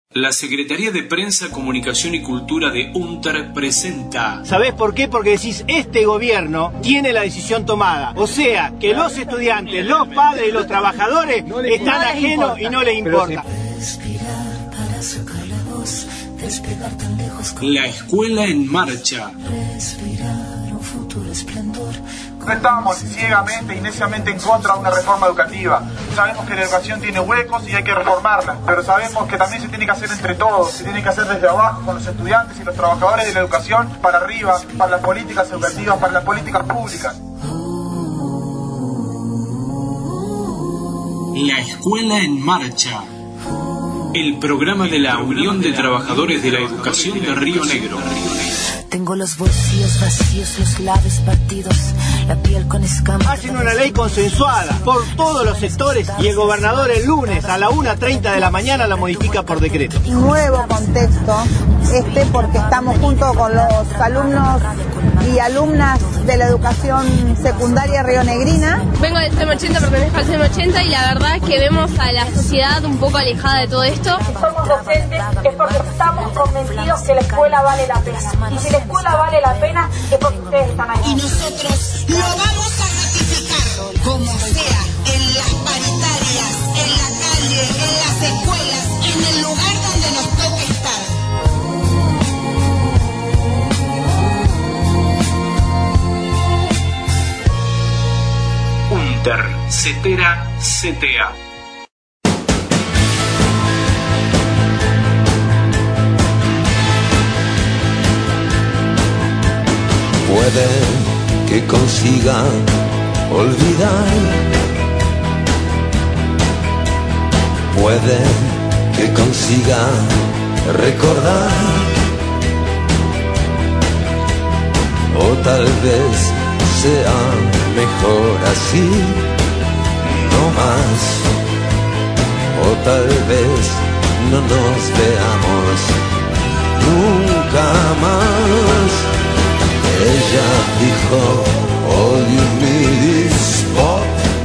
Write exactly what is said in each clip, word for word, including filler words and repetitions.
La Secretaría de Prensa, Comunicación y Cultura de UNTER presenta... ¿Sabés por qué? Porque decís, este gobierno tiene la decisión tomada. O sea, que los estudiantes, los padres y los trabajadores están ajenos y no les importa. La Escuela en Marcha. No estamos ciegamente y neciamente en contra de una reforma educativa. Sabemos que la educación tiene huecos y hay que reformarla, pero sabemos que también se tiene que hacer entre todos, se tiene que hacer desde abajo con los estudiantes y los trabajadores de la educación para arriba, para las políticas educativas, para las políticas públicas. La Escuela en Marcha. El programa de la Unión de Trabajadores de la Educación de Río Negro. Tengo los bolsillos vacíos, los labios partidos, la piel con escamas. Hacen una ley consensuada por todos los sectores y el gobernador el lunes a la una treinta de la mañana la modifica por decreto. Nuevo contexto, este porque estamos junto con los alumnos y alumnas de la educación secundaria rionegrina. Vengo del C E M ochenta, pertenezco al C E M ochenta y la verdad es que vemos a la sociedad un poco alejada de todo esto. Si somos docentes es porque estamos convencidos que la escuela vale la pena. Y si la escuela vale la pena es porque ustedes están ahí. Y nosotros lo vamos a ratificar, como sea, en las paritarias, en la calle, en las escuelas, en el lugar donde nos toque estar. UNTER, CETERA, C T A. Puede que consiga olvidar, puede que consiga recordar, o tal vez sea mejor así, no más, o tal vez no nos veamos nunca más. Ella dijo, all you need is pop.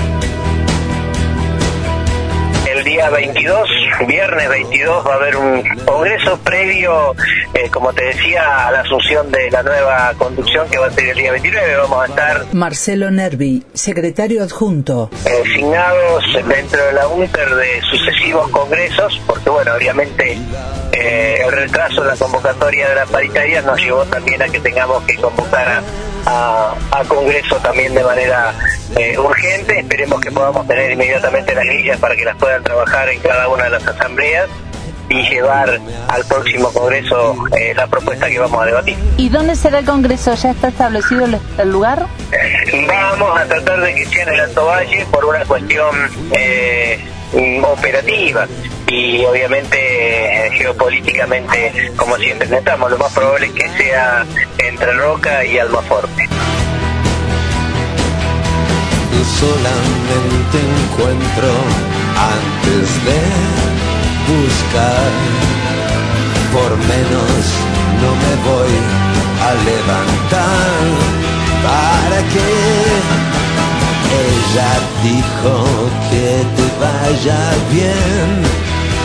El día veintidós, viernes veintidós, va a haber un congreso previo, eh, como te decía, a la asunción de la nueva conducción que va a ser el día veintinueve. Vamos a estar... Marcelo Nervi, secretario adjunto. Eh, Designados dentro de la UNTER de sucesivos congresos, porque bueno, obviamente... Eh, el retraso en la convocatoria de la paritaria nos llevó también a que tengamos que convocar a, a, a Congreso también de manera eh, urgente. Esperemos que podamos tener inmediatamente las guías para que las puedan trabajar en cada una de las asambleas y llevar al próximo Congreso eh, la propuesta que vamos a debatir. ¿Y dónde será el Congreso? ¿Ya está establecido el, el lugar? Vamos a tratar de que sea en el Alto Valle por una cuestión eh, operativa y obviamente eh, geopolíticamente, como siempre intentamos, lo más probable es que sea entre Roca y Almaforte. Solamente encuentro antes de buscar, por menos no me voy a levantar. ¿Para qué? Ella dijo que te vaya bien.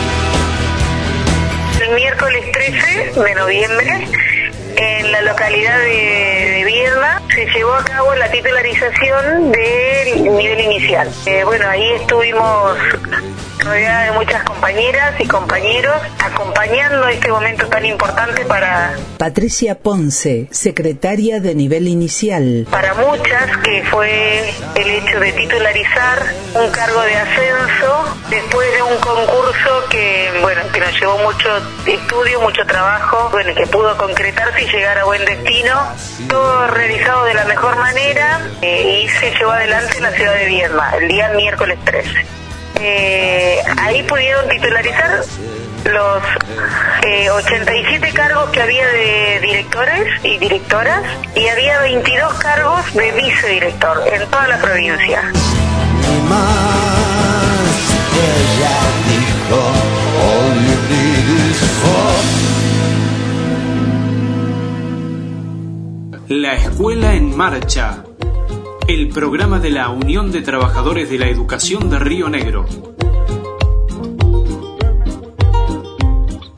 El miércoles trece de noviembre, en la localidad de, de Viedma, se llevó a cabo la titularización del nivel inicial. Eh, bueno, ahí estuvimos rodeada de muchas compañeras y compañeros acompañando este momento tan importante para... Patricia Ponce, secretaria de nivel inicial. Para muchas, que fue el hecho de titularizar un cargo de ascenso después de un concurso que, bueno, que nos llevó mucho estudio, mucho trabajo, bueno, que pudo concretarse y llegar a buen destino, todo realizado de la mejor manera eh, y se llevó adelante en la ciudad de Viedma, el día miércoles trece. Eh, ahí pudieron titularizar los eh, ochenta y siete cargos que había de directores y directoras y había veintidós cargos de vicedirector en toda la provincia. La Escuela en Marcha. El programa de la Unión de Trabajadores de la Educación de Río Negro.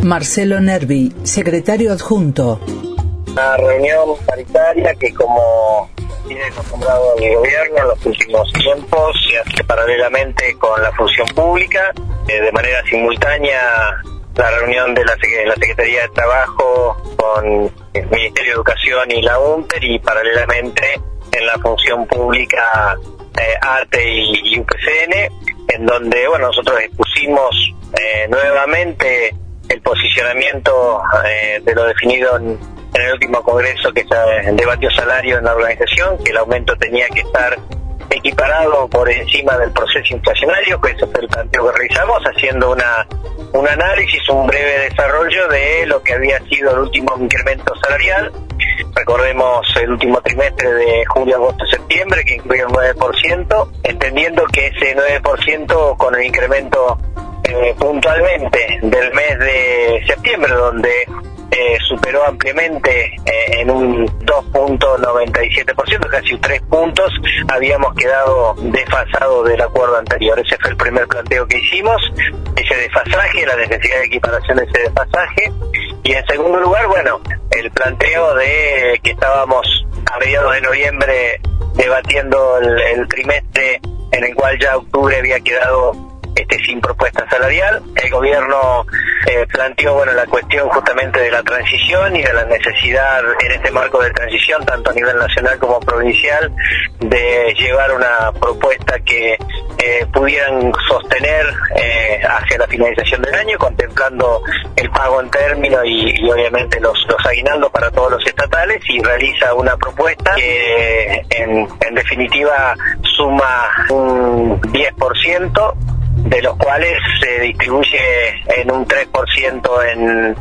Marcelo Nervi, secretario adjunto. Una reunión paritaria que, como tiene acostumbrado el gobierno en los últimos tiempos, se hace paralelamente con la función pública, eh, de manera simultánea la reunión de la, la Secretaría de Trabajo con el Ministerio de Educación y la UNTER, y paralelamente en la función pública eh, ATE y, y U P C N, en donde bueno nosotros expusimos eh, nuevamente el posicionamiento eh, de lo definido en, en el último congreso que se debatió salario en la organización, que el aumento tenía que estar equiparado por encima del proceso inflacionario, que ese fue el planteo que realizamos, haciendo una un análisis, un breve desarrollo de lo que había sido el último incremento salarial. Recordemos el último trimestre de julio, agosto, septiembre, que incluye un nueve por ciento, entendiendo que ese nueve por ciento con el incremento eh, puntualmente del mes de septiembre, donde eh, superó ampliamente eh, en un dos punto noventa y siete por ciento, casi tres puntos, habíamos quedado desfasados del acuerdo anterior. Ese fue el primer planteo que hicimos, ese desfasaje, la necesidad de equiparación de ese desfasaje. Y en segundo lugar, bueno, el planteo de que estábamos a mediados de noviembre debatiendo el, el trimestre en el cual ya octubre había quedado este sin propuesta salarial. El gobierno eh, planteó bueno la cuestión justamente de la transición y de la necesidad en este marco de transición, tanto a nivel nacional como provincial, de llevar una propuesta que eh, pudieran sostener eh, hacia la finalización del año, contemplando el pago en término y, y obviamente los, los aguinaldos para todos los estatales, y realiza una propuesta que en, en definitiva suma un diez por ciento, de los cuales se distribuye en un tres por ciento en,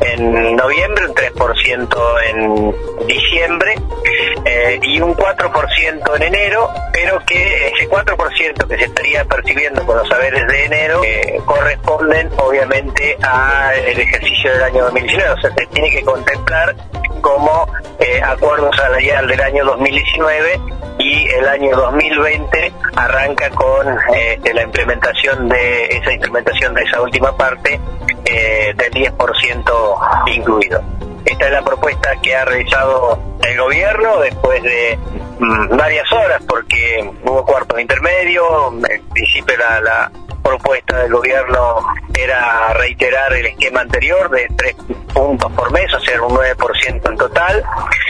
en noviembre, un tres por ciento en diciembre eh, y un cuatro por ciento en enero, pero que ese cuatro por ciento que se estaría percibiendo con los saberes de enero eh, corresponden obviamente al ejercicio del año dos mil diecinueve, o sea, se tiene que contemplar como eh, acuerdo salarial del año dos mil diecinueve, y el año dos mil veinte arranca con eh, la implementación de esa implementación de esa última parte eh, del diez por ciento incluido. Esta es la propuesta que ha realizado el gobierno después de mm, varias horas, porque hubo cuartos intermedios. En principio la, la propuesta del gobierno era reiterar el esquema anterior de tres puntos por mes, o sea, un nueve por ciento en total.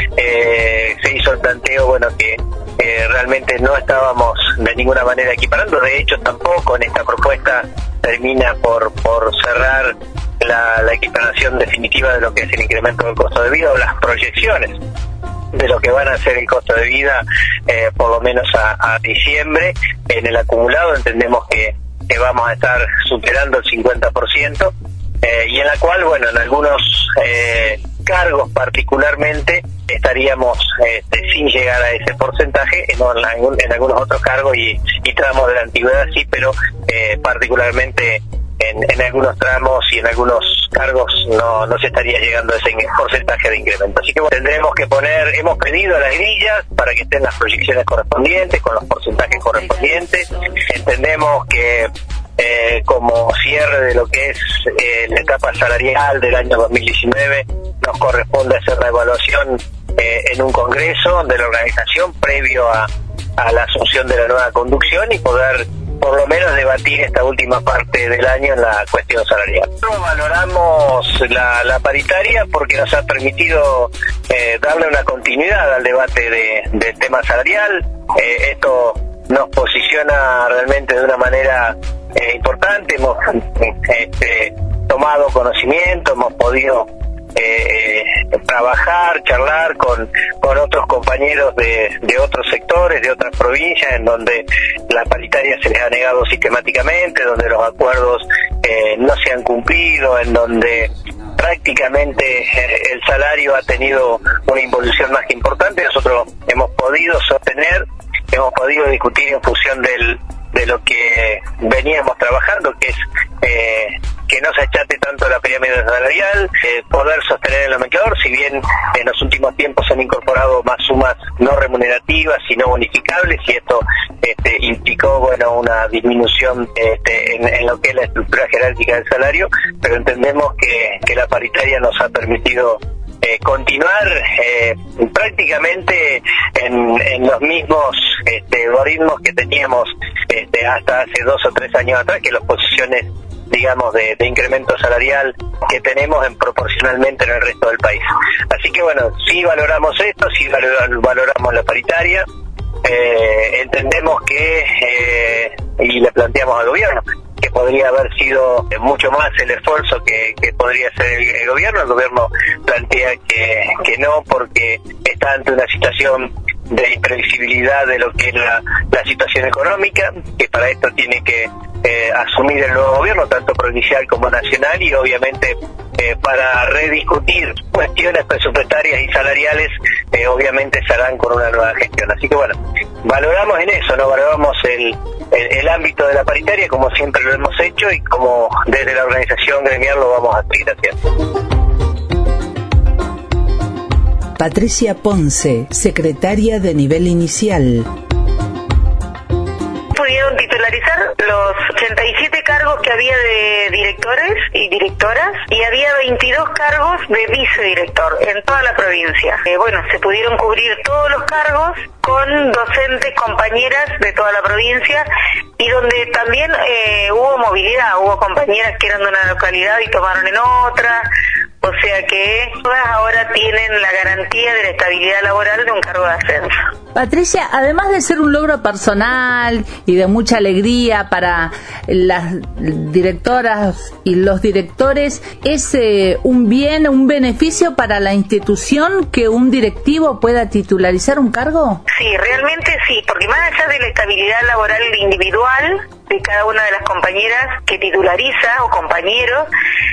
Eh, se hizo el planteo, bueno, que eh, realmente no estábamos de ninguna manera equiparando. De hecho, tampoco en esta propuesta termina por, por cerrar la, la equiparación definitiva de lo que es el incremento del costo de vida o las proyecciones de lo que van a ser el costo de vida eh, por lo menos a, a diciembre. En el acumulado entendemos que, que vamos a estar superando el cincuenta por ciento eh, y en la cual, bueno, en algunos eh, cargos particularmente estaríamos este, sin llegar a ese porcentaje, en, en, en algunos otros cargos y, y tramos de la antigüedad sí, pero eh, particularmente en, en algunos tramos y en algunos cargos no, no se estaría llegando a ese porcentaje de incremento. Así que bueno, tendremos que poner, hemos pedido las grillas para que estén las proyecciones correspondientes, con los porcentajes correspondientes. Entendemos que eh, como cierre de lo que es eh, la etapa salarial del año dos mil diecinueve, nos corresponde hacer la evaluación eh, en un congreso de la organización previo a, a la asunción de la nueva conducción y poder por lo menos debatir esta última parte del año en la cuestión salarial. Nosotros valoramos la, la paritaria porque nos ha permitido eh, darle una continuidad al debate de, del tema salarial. Eh, esto nos posiciona realmente de una manera eh, importante. Hemos este, tomado conocimiento, hemos podido Eh, trabajar, charlar con, con otros compañeros de, de otros sectores, de otras provincias, en donde la paritaria se les ha negado sistemáticamente, donde los acuerdos eh, no se han cumplido, en donde prácticamente eh, el salario ha tenido una involución más que importante. Nosotros hemos podido sostener, hemos podido discutir en función del de lo que veníamos trabajando, que es eh, que no se achate tanto la pirámide salarial, eh, poder sostener el nomenclador, si bien en los últimos tiempos se han incorporado más sumas no remunerativas y no bonificables, y esto este, implicó bueno una disminución este, en, en lo que es la estructura jerárquica del salario, pero entendemos que, que la paritaria nos ha permitido Eh, continuar eh, prácticamente en, en los mismos este, ritmos que teníamos este, hasta hace dos o tres años atrás, que las posiciones, digamos, de, de incremento salarial que tenemos en proporcionalmente en el resto del país. Así que bueno, sí valoramos esto, sí valor, valoramos la paritaria, eh, entendemos que, eh, y le planteamos al gobierno, que podría haber sido mucho más el esfuerzo que, que podría hacer el, el gobierno. El gobierno plantea que, que no, porque está ante una situación de imprevisibilidad de lo que es la, la situación económica, que para esto tiene que eh, asumir el nuevo gobierno, tanto provincial como nacional, y obviamente eh, para rediscutir cuestiones presupuestarias y salariales, eh, obviamente se harán con una nueva gestión. Así que bueno, valoramos en eso, no valoramos el, el, el ámbito de la paritaria como siempre lo hemos hecho y como desde la organización gremial lo vamos a seguir haciendo. Patricia Ponce, secretaria de nivel inicial. Pudieron titularizar los ochenta y siete cargos que había de directores y directoras, y había veintidós cargos de vicedirector en toda la provincia. Eh, bueno, se pudieron cubrir todos los cargos con docentes compañeras de toda la provincia, y donde también eh, hubo movilidad, hubo compañeras que eran de una localidad y tomaron en otra. O sea que todas ahora tienen la garantía de la estabilidad laboral de un cargo de ascenso. Patricia, además de ser un logro personal y de mucha alegría para las directoras y los directores, ¿es eh, un bien, un beneficio para la institución que un directivo pueda titularizar un cargo? Sí, realmente sí, porque más allá de la estabilidad laboral individual de cada una de las compañeras que titulariza o compañeros,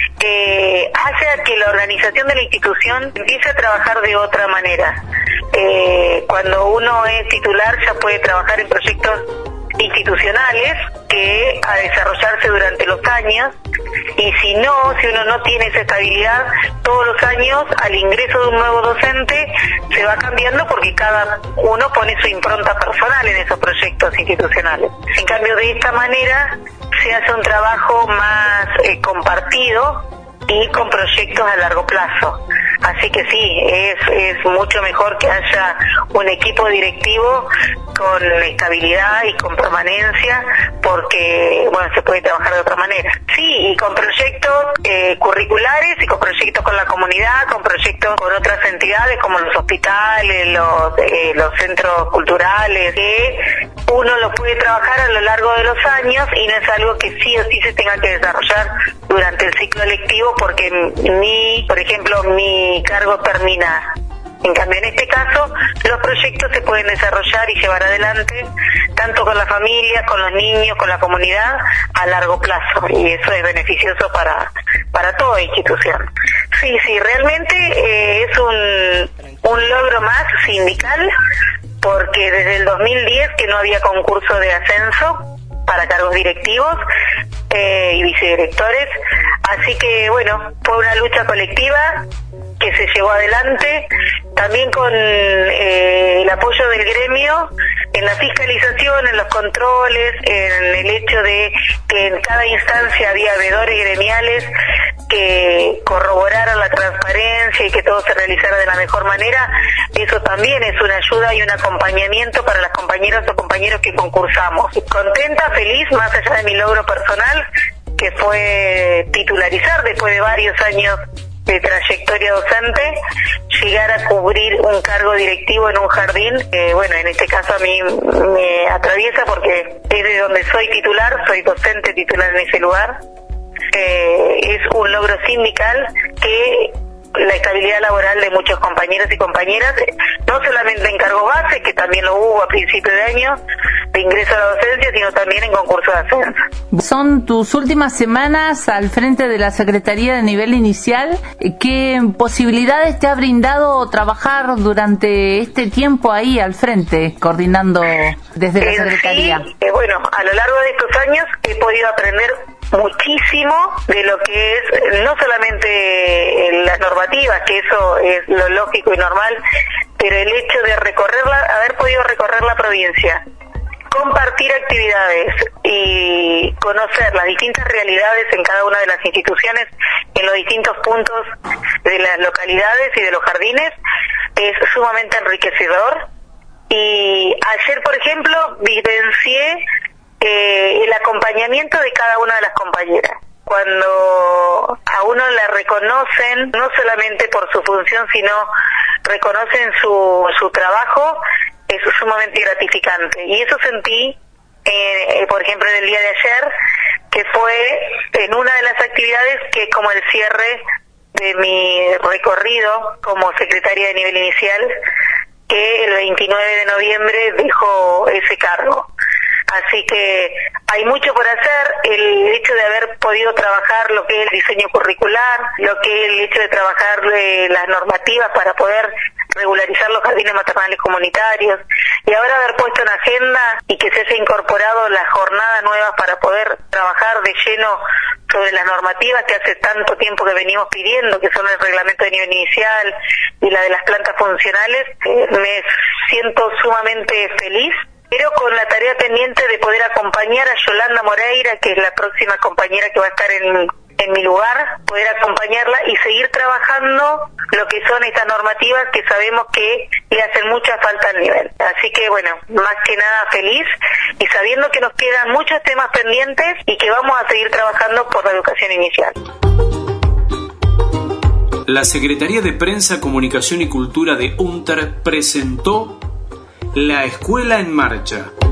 eh, hace a que la organización de la institución empiece a trabajar de otra manera. Eh, cuando uno es titular ya puede trabajar en proyectos institucionales que a desarrollarse durante los años, y si no, si uno no tiene esa estabilidad, todos los años al ingreso de un nuevo docente se va cambiando porque cada uno pone su impronta personal en esos proyectos institucionales. En cambio, de esta manera se hace un trabajo más eh, compartido y con proyectos a largo plazo. Así que sí, es, es mucho mejor que haya un equipo directivo con estabilidad y con permanencia, porque bueno, se puede trabajar de otra manera. Sí, y con proyectos eh, curriculares y con proyectos con la comunidad, con proyectos con otras entidades como los hospitales, los, eh, los centros culturales, que uno lo puede trabajar a lo largo de los años y no es algo que sí o sí se tenga que desarrollar durante el ciclo lectivo, porque mi, por ejemplo, mi cargo termina. En cambio, en este caso, los proyectos se pueden desarrollar y llevar adelante tanto con la familia, con los niños, con la comunidad, a largo plazo, y eso es beneficioso para para toda institución. Sí, sí, realmente eh, es un, un logro más sindical, porque desde el dos mil diez que no había concurso de ascenso para cargos directivos eh, y vicedirectores, así que bueno, fue una lucha colectiva que se llevó adelante, también con eh, el apoyo del gremio en la fiscalización, en los controles, en el hecho de que en cada instancia había veedores gremiales que corroboraran la transparencia y que todo se realizara de la mejor manera. Eso también es una ayuda y un acompañamiento para las compañeras o compañeros que concursamos. Contenta, feliz, más allá de mi logro personal, que fue titularizar después de varios años de trayectoria docente, llegar a cubrir un cargo directivo en un jardín, eh, bueno, en este caso a mí me atraviesa porque es de donde soy titular, soy docente titular en ese lugar. Eh, es un logro sindical que la estabilidad laboral de muchos compañeros y compañeras, no solamente en cargo base, que también lo hubo a principios de año, de ingreso a la docencia, sino también en concurso de ascenso. Son tus últimas semanas al frente de la Secretaría de Nivel Inicial. ¿Qué posibilidades te ha brindado trabajar durante este tiempo ahí al frente, coordinando desde la en Secretaría? Sí, eh, bueno, a lo largo de estos años he podido aprender muchísimo de lo que es no solamente las normativas, que eso es lo lógico y normal, pero el hecho de recorrerla, haber podido recorrer la provincia, compartir actividades y conocer las distintas realidades en cada una de las instituciones, en los distintos puntos de las localidades y de los jardines, es sumamente enriquecedor. Y ayer, por ejemplo, vivencié eh, el acompañamiento de cada una de las compañeras. Cuando a uno la reconocen, no solamente por su función, sino reconocen su, su trabajo, es sumamente gratificante. Y eso sentí, eh, por ejemplo, en el día de ayer, que fue en una de las actividades que como el cierre de mi recorrido como secretaria de nivel inicial, que el veintinueve de noviembre dejó ese cargo. Así que hay mucho por hacer. El hecho de haber podido trabajar lo que es el diseño curricular, lo que es el hecho de trabajar eh, las normativas para poder regularizar los jardines maternales comunitarios, y ahora haber puesto en agenda y que se haya incorporado las jornadas nuevas para poder trabajar de lleno sobre las normativas que hace tanto tiempo que venimos pidiendo, que son el reglamento de nivel inicial y la de las plantas funcionales, eh, me siento sumamente feliz, pero con la tarea pendiente de poder acompañar a Yolanda Moreira, que es la próxima compañera que va a estar en, en mi lugar, poder acompañarla y seguir trabajando lo que son estas normativas que sabemos que le hacen mucha falta al nivel. Así que bueno, más que nada feliz y sabiendo que nos quedan muchos temas pendientes y que vamos a seguir trabajando por la educación inicial. La Secretaría de Prensa, Comunicación y Cultura de UNTER presentó La Escuela en Marcha.